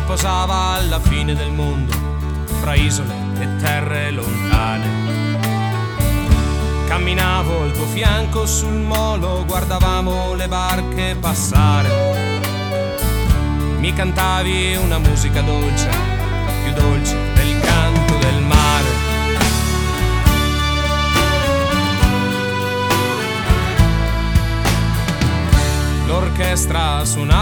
posava alla fine del mondo, fra isole e terre lontane. Camminavo al tuo fianco sul molo, guardavamo le barche passare. Mi cantavi una musica dolce, più dolce del canto del mare. L'orchestra suonava